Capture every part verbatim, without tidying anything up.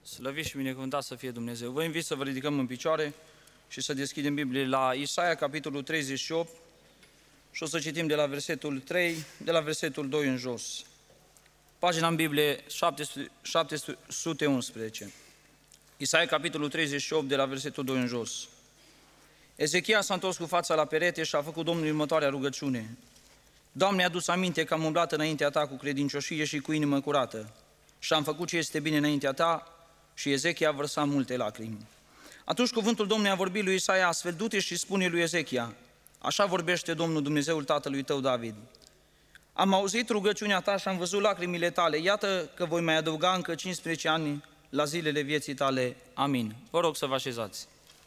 Slăvit și binecuvântat să fie Dumnezeu. Vă invit să vă ridicăm în picioare și să deschidem Biblie la Isaia, capitolul treizeci și opt, și o să citim de la versetul trei, de la versetul doi în jos. Pagina în Biblie șapte sute unsprezece. Isaia, capitolul treizeci și opt, de la versetul doi în jos. Ezechia s-a întors cu fața la perete și a făcut Domnului următoarea rugăciune. Doamne, adu aminte că am umblat înaintea Ta cu credincioșie și cu inimă curată și am făcut ce este bine înaintea Ta. Și Ezechia a vărsat multe lacrimi. Atunci cuvântul Domnului a vorbit lui Isaia astfel: du-te și spune lui Ezechia, așa vorbește Domnul Dumnezeul tatălui tău David. Am auzit rugăciunea ta și am văzut lacrimile tale, iată că voi mai adăuga încă cincisprezece ani la zilele vieții tale. Amin. Vă rog să vă așezați.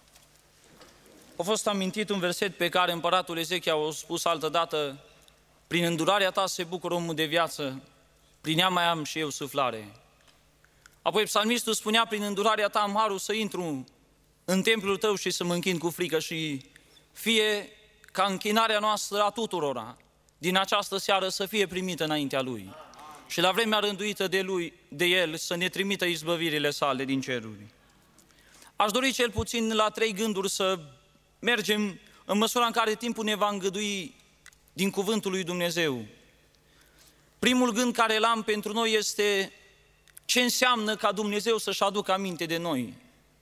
A fost amintit un verset pe care împăratul Ezechia a spus altădată: prin îndurarea ta se bucură omul de viață, prin ea mai am și eu suflare. Apoi psalmistul spunea: prin îndurarea ta am harul să intru în templul tău și să mă închin cu frică. Și fie ca închinarea noastră a tuturora din această seară să fie primită înaintea Lui și la vremea rânduită de, lui, de El să ne trimită izbăvirile sale din ceruri. Aș dori cel puțin la trei gânduri să mergem în măsura în care timpul ne va îngădui din cuvântul lui Dumnezeu. Primul gând care l-am pentru noi este: ce înseamnă ca Dumnezeu să-și aducă aminte de noi?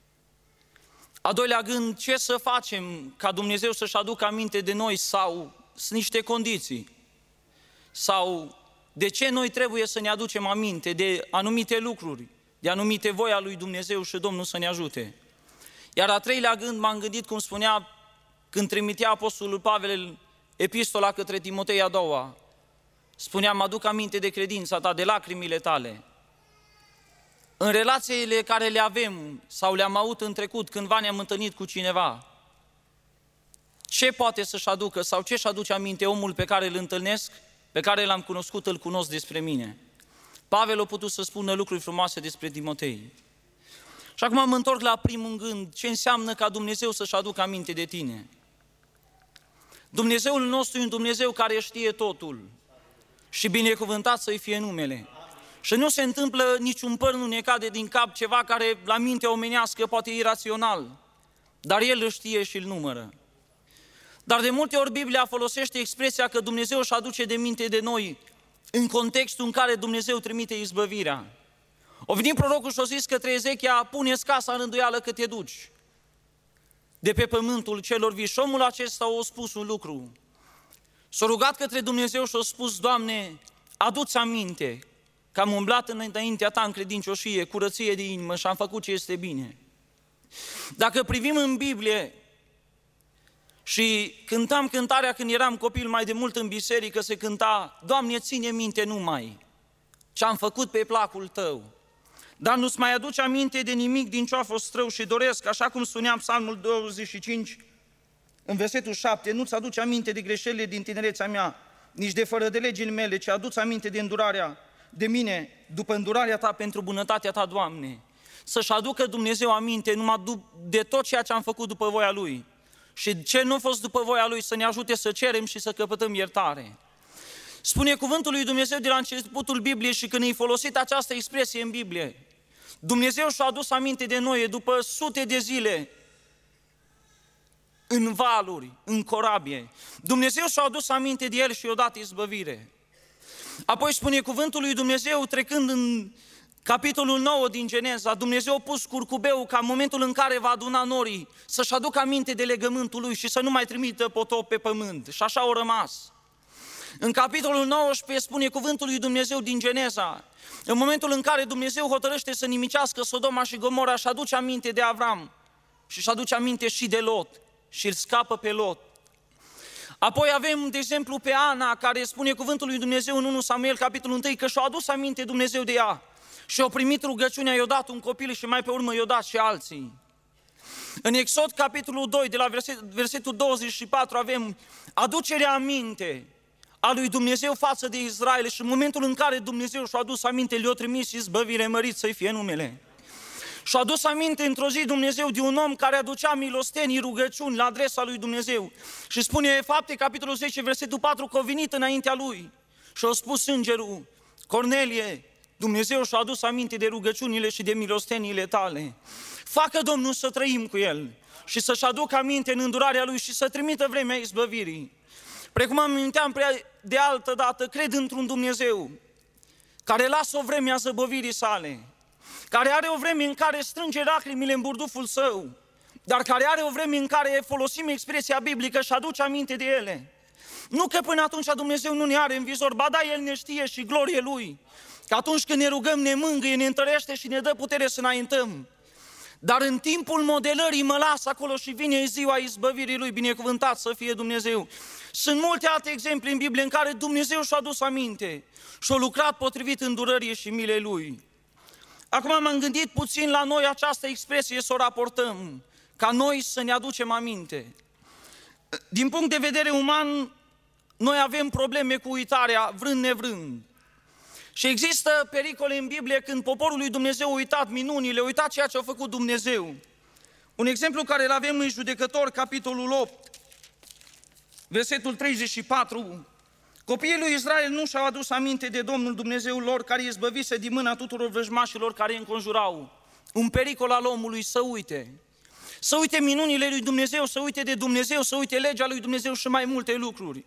A doilea gând: ce să facem ca Dumnezeu să-și aducă aminte de noi? Sau sunt niște condiții? Sau de ce noi trebuie să ne aducem aminte de anumite lucruri, de anumite voi a lui Dumnezeu și Domnul să ne ajute? Iar a treilea gând m-am gândit, cum spunea când trimitea Apostolul Pavel epistola către Timotei a doua, spunea: mă aduc aminte de credința ta, de lacrimile tale. În relațiile care le avem sau le-am avut în trecut, cândva ne-am întâlnit cu cineva, ce poate să-și aducă sau ce-și aduce aminte omul pe care îl întâlnesc, pe care l-am cunoscut, îl cunosc despre mine? Pavel a putut să spună lucruri frumoase despre Timotei. Și acum mă întorc la primul gând: ce înseamnă ca Dumnezeu să-și aducă aminte de tine? Dumnezeul nostru e un Dumnezeu care știe totul și binecuvântat să-i fie numele. Și nu se întâmplă niciun păr, nu ne cade din cap ceva care la mintea omenească poate e irațional, dar El îl știe și îl numără. Dar de multe ori Biblia folosește expresia că Dumnezeu își aduce de minte de noi în contextul în care Dumnezeu trimite izbăvirea. O venit prorocul și a zis către Ezechia: pune-ți casa în rânduială că te duci de pe pământul celor vii. Și omul acesta a spus un lucru. S-a rugat către Dumnezeu și a spus: Doamne, adu-ți aminte că am umblat înaintea ta în credincioșie, curăție de inimă și am făcut ce este bine. Dacă privim în Biblie, și cântam cântarea când eram copil mai de mult în biserică, se cânta: Doamne, ține minte numai ce am făcut pe placul Tău, dar nu-ți mai aduce aminte de nimic din ce a fost rău și doresc, așa cum spuneam Psalmul douăzeci și cinci, în versetul șapte, nu-ți aduce aminte de greșelile din tinerețea mea, nici de fără de legile mele, ci aduți aminte de îndurarea de mine, după îndurarea ta, pentru bunătatea ta, Doamne. Să-și aducă Dumnezeu aminte numai de tot ceea ce am făcut după voia Lui și ce nu a fost după voia Lui, să ne ajute să cerem și să căpătăm iertare. Spune cuvântul lui Dumnezeu de la începutul Bibliei, și când e folosit această expresie în Biblie, Dumnezeu și-a adus aminte de noi după sute de zile în valuri, în corabie. Dumnezeu și-a adus aminte de El și i-a dat izbăvire. Apoi spune cuvântul lui Dumnezeu, trecând în capitolul nouă din Geneza, Dumnezeu a pus curcubeul ca în momentul în care va aduna norii să-și aducă aminte de legământul Lui și să nu mai trimită potop pe pământ. Și așa au rămas. În capitolul nouăsprezece spune cuvântul lui Dumnezeu din Geneza, în momentul în care Dumnezeu hotărăște să nimicească Sodoma și Gomora, și aduce aminte de Avram și își aduce aminte și de Lot și îl scapă pe Lot. Apoi avem, de exemplu, pe Ana, care spune cuvântul lui Dumnezeu în unu Samuel, capitolul unu, că și-a adus aminte Dumnezeu de ea și a primit rugăciunea, i-a dat un copil și mai pe urmă i-a dat și alții. În Exod, capitolul doi, de la verset, versetul douăzeci și patru, avem aducerea aminte a lui Dumnezeu față de Israel și în momentul în care Dumnezeu și-a adus aminte, le-a trimis izbăvire, mărit să-i fie numele. Și-a adus aminte într-o zi Dumnezeu de un om care aducea milostenii, rugăciuni la adresa lui Dumnezeu. Și spune Fapte, capitolul zece, versetul patru, că a venit înaintea lui și a spus îngerul: Cornelie, Dumnezeu și-a adus aminte de rugăciunile și de milosteniile tale. Facă Domnul să trăim cu El și să-și aducă aminte în îndurarea Lui și să trimită vremea izbăvirii. Precum am aminteam de altă dată, cred într-un Dumnezeu care lasă o vreme a zăbovirii sale, care are o vreme în care strânge lacrimile în burduful său, dar care are o vreme în care folosim expresia biblică și aduce aminte de ele. Nu că până atunci Dumnezeu nu ne are în vizor, ba da, El ne știe și glorie Lui, că atunci când ne rugăm ne mângâie, ne întărește și ne dă putere să înaintăm. Dar în timpul modelării mă las acolo și vine ziua izbăvirii Lui, binecuvântat să fie Dumnezeu. Sunt multe alte exemple în Biblie în care Dumnezeu și-a adus aminte și-a lucrat potrivit îndurării și milei Lui. Acum m-am gândit puțin la noi această expresie să o raportăm, ca noi să ne aducem aminte. Din punct de vedere uman, noi avem probleme cu uitarea, vrând nevrând. Și există pericole în Biblie când poporul lui Dumnezeu a uitat minunile, a uitat ceea ce a făcut Dumnezeu. Un exemplu care îl avem în Judecători, capitolul opt, versetul treizeci și patru. Copiii lui Israel nu și-au adus aminte de Domnul Dumnezeul lor, care îi izbăvise din mâna tuturor vrăjmașilor care îi înconjurau. Un pericol al omului să uite. Să uite minunile lui Dumnezeu, să uite de Dumnezeu, să uite legea lui Dumnezeu și mai multe lucruri.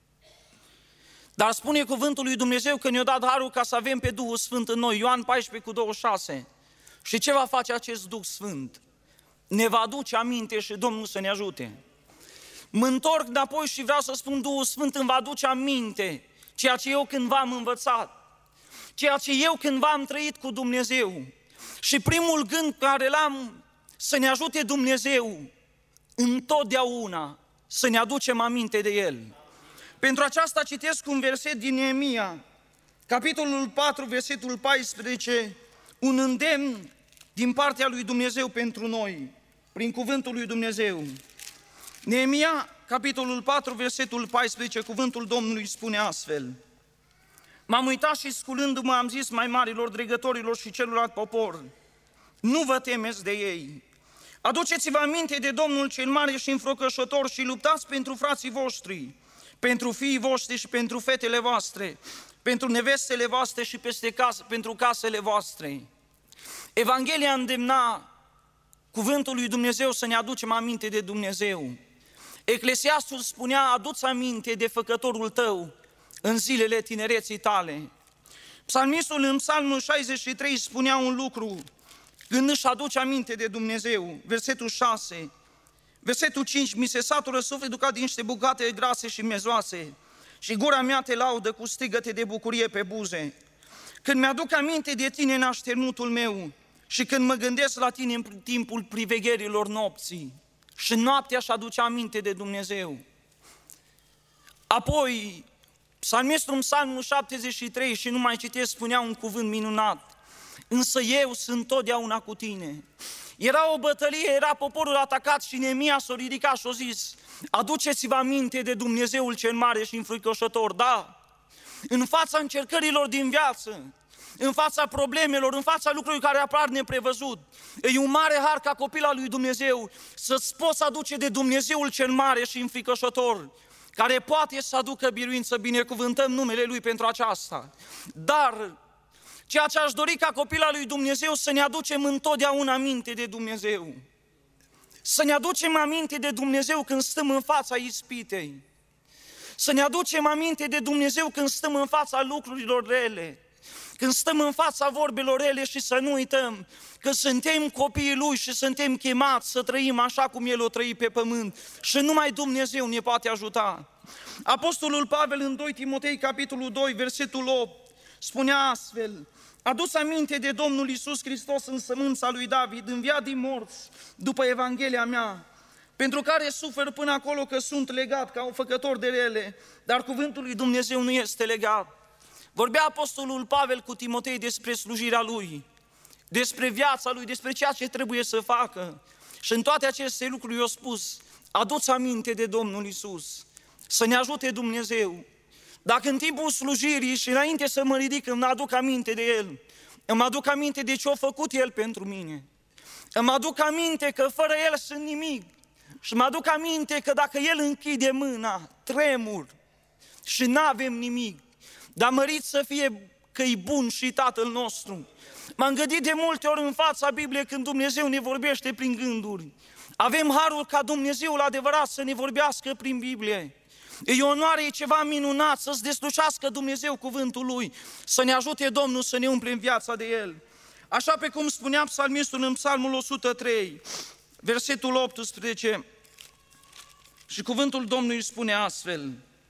Dar spune cuvântul lui Dumnezeu că ne-a dat harul ca să avem pe Duhul Sfânt în noi, Ioan paisprezece cu douăzeci și șase. Și ce va face acest Duh Sfânt? Ne va aduce aminte și Domnul să ne ajute. Mă întorc înapoi și vreau să spun, Duhul Sfânt îmi va aduce aminte ceea ce eu cândva am învățat, ceea ce eu cândva am trăit cu Dumnezeu. Și primul gând care l-am, să ne ajute Dumnezeu întotdeauna să ne aducem aminte de El. Pentru aceasta citesc un verset din Neemia, capitolul patru, versetul paisprezece, un îndemn din partea lui Dumnezeu pentru noi, prin cuvântul lui Dumnezeu. Neemia, capitolul patru, versetul paisprezece, cuvântul Domnului spune astfel: M-am uitat și sculându-mă am zis mai marilor dregătorilor și celorlalți popor, nu vă temeți de ei. Aduceți-vă aminte de Domnul cel mare și înfrocășător și luptați pentru frații voștri, pentru fiii voștri și pentru fetele voastre, pentru nevestele voastre și peste casă, pentru casele voastre. Evanghelia îndemna cuvântul lui Dumnezeu să ne aducem aminte de Dumnezeu. Eclesiastul spunea, adu-ți aminte de făcătorul tău în zilele tinereții tale. Psalmistul în Psalmul șaizeci și trei spunea un lucru când își aduce aminte de Dumnezeu, versetul șase, versetul cinci, mi se satură sufletul ca din niște bucate grase și mezoase și gura mea te laudă cu strigăte de bucurie pe buze. Când mi-aduc aminte de tine în așternutul meu și când mă gândesc la tine în timpul privegherilor nopții, și noaptea își aduce aminte de Dumnezeu. Apoi, psalmistul în Psalmul șaptezeci și trei, și nu mai citesc, spunea un cuvânt minunat: însă eu sunt totdeauna cu tine. Era o bătălie, era poporul atacat și Neemia s-a ridicat și a zis: aduceți-vă aminte de Dumnezeul cel mare și înfricoșător. Da, în fața încercărilor din viață, în fața problemelor, în fața lucrurilor care apar neprevăzut, e un mare har ca copil al lui Dumnezeu să-ți poți aduce de Dumnezeul cel mare și înfricoșător, care poate să aducă biruință. Binecuvântăm numele Lui pentru aceasta. Dar ceea ce aș dori ca copil al lui Dumnezeu, să ne aducem întotdeauna aminte de Dumnezeu. Să ne aducem aminte de Dumnezeu când stăm în fața ispitei. Să ne aducem aminte de Dumnezeu când stăm în fața lucrurilor rele, când stăm în fața vorbelor rele, și să nu uităm că suntem copiii Lui și suntem chemați să trăim așa cum El o trăi pe pământ și numai Dumnezeu ne poate ajuta. Apostolul Pavel în doi Timotei, capitolul doi, versetul opt, spunea astfel: adu-ți aminte de Domnul Iisus Hristos în sămânța lui David, înviat din morți după Evanghelia mea, pentru care sufer până acolo că sunt legat ca un făcător de rele, dar cuvântul lui Dumnezeu nu este legat. Vorbea apostolul Pavel cu Timotei despre slujirea lui, despre viața lui, despre ceea ce trebuie să facă. Și în toate aceste lucruri i-a spus: adu-ți aminte de Domnul Iisus, să ne ajute Dumnezeu. Dacă în timpul slujirii și înainte să mă ridic îmi aduc aminte de El, îmi aduc aminte de ce a făcut El pentru mine, îmi aduc aminte că fără El sunt nimic și mă aduc aminte că dacă El închide mâna, tremur și n-avem nimic. Dar mărit să fie că e bun și Tatăl nostru. M-am gândit de multe ori în fața Bibliei când Dumnezeu ne vorbește prin gânduri. Avem harul ca Dumnezeul adevărat să ne vorbească prin Biblie. E onoare, e ceva minunat să-ți deslușească Dumnezeu cuvântul Lui, să ne ajute Domnul să ne umplem viața de El. Așa pe cum spunea psalmistul în Psalmul o sută trei, versetul optsprezece, și cuvântul Domnului spune astfel,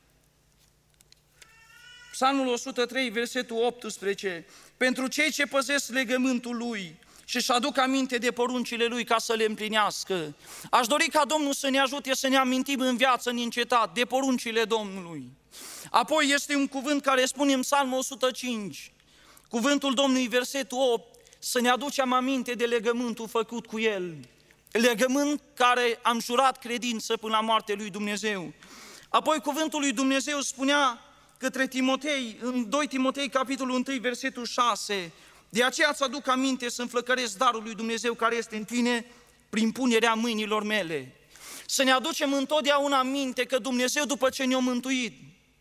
Psalmul o sută trei, versetul optsprezece, pentru cei ce păzesc legământul Lui și își aduc aminte de poruncile Lui ca să le împlinească. Aș dori ca Domnul să ne ajute să ne amintim în viață neîncetat de poruncile Domnului. Apoi este un cuvânt care spune în Psalmul o sută cinci, cuvântul Domnului, versetul opt, să ne aducem aminte de legământul făcut cu El. Legământ care am jurat credință până la moartea lui Dumnezeu. Apoi cuvântul lui Dumnezeu spunea către Timotei, în doi Timotei, capitolul unu, versetul șase, de aceea îți aduc aminte să înflăcăresc darul lui Dumnezeu care este în tine prin punerea mâinilor mele. Să ne aducem întotdeauna aminte că Dumnezeu, după ce ne-a mântuit,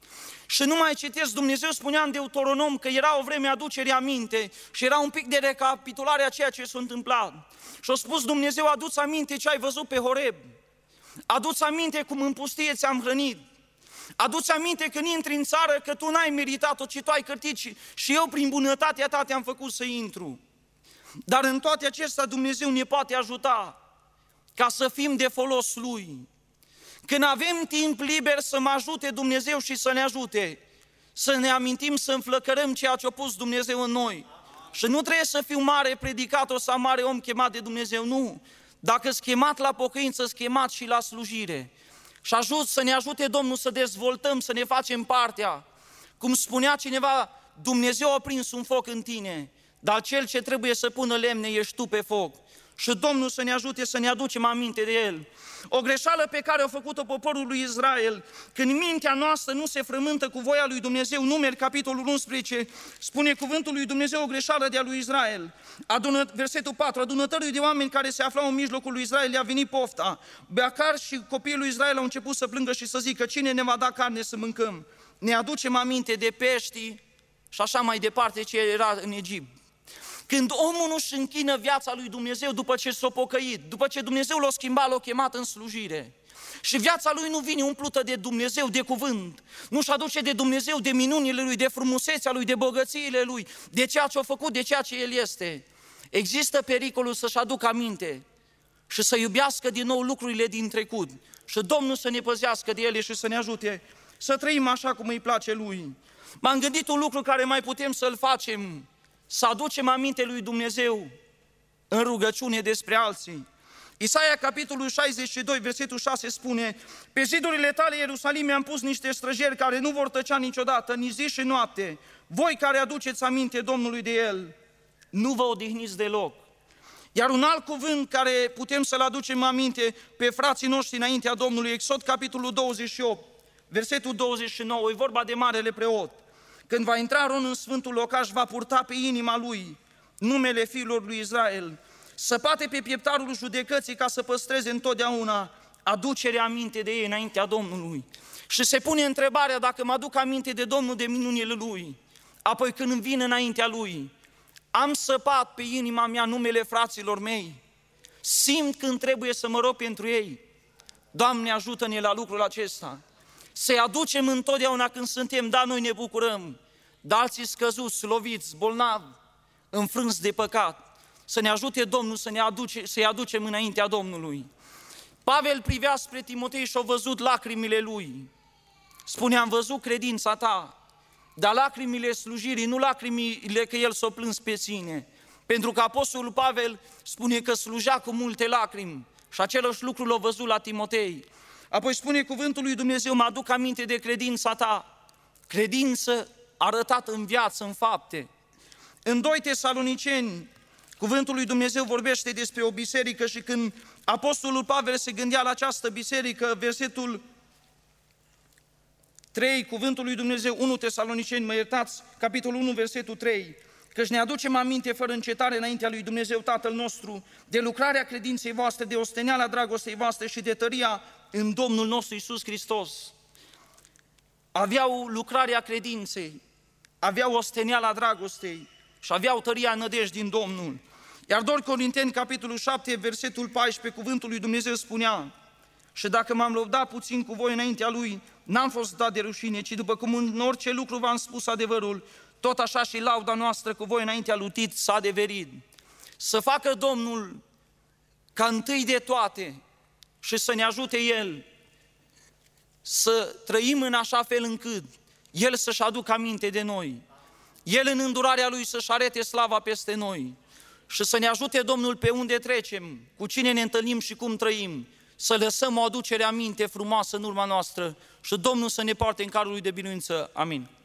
și nu mai citesc, Dumnezeu spunea în Deuteronom că era o vreme aducere aminte și era un pic de recapitulare a ceea ce s-a întâmplat. Și a spus Dumnezeu, adu-ți aminte ce ai văzut pe Horeb, adu-ți aminte cum în pustie ți-am hrănit, adu-ți aminte când intri în țară că tu n-ai meritat-o, ci tu ai cârtit și, și eu prin bunătatea ta te-am făcut să intru. Dar în toate acestea Dumnezeu ne poate ajuta ca să fim de folos Lui. Când avem timp liber să mă ajute Dumnezeu și să ne ajute, să ne amintim să înflăcărăm ceea ce a pus Dumnezeu în noi. Și nu trebuie să fiu mare predicator sau mare om chemat de Dumnezeu, nu. Dacă ești chemat la pocăință, ești chemat și la slujire. Și ajut să ne ajute Domnul să dezvoltăm, să ne facem partea. Cum spunea cineva, Dumnezeu a prins un foc în tine, dar cel ce trebuie să pună lemne ești tu pe foc. Și Domnul să ne ajute să ne aducem aminte de El. O greșeală pe care a făcut-o poporul lui Israel, când mintea noastră nu se frământă cu voia lui Dumnezeu, Numeri, capitolul unsprezece, spune cuvântul lui Dumnezeu o greșeală de-a lui Israel. Adună, versetul patru, adunătării de oameni care se aflau în mijlocul lui Israel le-a venit pofta. Beacar și copiii lui Israel au început să plângă și să zică, cine ne va da carne să mâncăm? Ne aducem aminte de pești și așa mai departe ce era în Egipt. Când omul nu-și închină viața lui Dumnezeu după ce s-a pocăit, după ce Dumnezeu l-a schimbat, l-a chemat în slujire și viața lui nu vine umplută de Dumnezeu, de cuvânt, nu-și aduce de Dumnezeu, de minunile lui, de frumusețea lui, de bogățiile lui, de ceea ce a făcut, de ceea ce el este, există pericolul să-și aducă aminte și să iubească din nou lucrurile din trecut și Domnul să ne păzească de ele și să ne ajute să trăim așa cum îi place Lui. M-am gândit un lucru care mai putem să-l facem, să aducem aminte lui Dumnezeu în rugăciune despre alții. Isaia, capitolul șaizeci și doi, versetul șase spune, pe zidurile tale, Ierusalim, am pus niște străjeri care nu vor tăcea niciodată, nici zi și noapte. Voi care aduceți aminte Domnului de El, nu vă odihniți deloc. Iar un alt cuvânt care putem să-l aducem aminte pe frații noștri înaintea Domnului, Exod, capitolul douăzeci și opt, versetul douăzeci și nouă, e vorba de marele preot. Când va intra Aron în sfântul locaș, va purta pe inima lui numele fiilor lui Israel, săpate pe pieptarul judecății ca să păstreze întotdeauna aducerea aminte de ei înaintea Domnului. Și se pune întrebarea dacă mă aduc aminte de Domnul, de minunile Lui, apoi când îmi vin înaintea Lui, am săpat pe inima mea numele fraților mei, simt când trebuie să mă rog pentru ei. Doamne, ajută-ne la lucrul acesta. Să-i aducem întotdeauna când suntem, da, noi ne bucurăm, dar alții scăzuți, loviți, bolnavi, înfrânți de păcat, să ne ajute Domnul să ne aduce, să-i aducem înaintea Domnului. Pavel privea spre Timotei și a văzut lacrimile lui. Spune, am văzut credința ta, dar lacrimile slujirii, nu lacrimile că el s-o plâns pe sine. Pentru că apostolul Pavel spune că slujea cu multe lacrimi și același lucru l-a văzut la Timotei. Apoi spune cuvântul lui Dumnezeu, mă aduc aminte de credința ta, credință arătată în viață, în fapte. În doi Tesaloniceni, cuvântul lui Dumnezeu vorbește despre o biserică și când apostolul Pavel se gândea la această biserică, versetul trei, cuvântul lui Dumnezeu, unu Tesaloniceni, mă iertați, capitolul unu, versetul trei, căci ne aducem aminte fără încetare înaintea lui Dumnezeu Tatăl nostru, de lucrarea credinței voastre, de osteneala dragostei voastre și de tăria în Domnul nostru Iisus Hristos. Aveau lucrarea credinței, aveau osteniala dragostei și aveau tăria nădejdii din Domnul. Iar doi Corinteni, capitolul șapte, versetul paisprezece, cuvântul lui Dumnezeu spunea: și dacă m-am lăudat puțin cu voi înaintea Lui, n-am fost dat de rușine, ci după cum în orice lucru v-am spus adevărul, tot așa și lauda noastră cu voi înaintea lui Tit s-a adeverit. Să facă Domnul ca întâi de toate și să ne ajute El să trăim în așa fel încât El să-și aducă aminte de noi, El în îndurarea Lui să-și arete slava peste noi și să ne ajute Domnul pe unde trecem, cu cine ne întâlnim și cum trăim, să lăsăm o aducere aminte frumoasă în urma noastră și Domnul să ne poarte în carul Lui de biruință. Amin.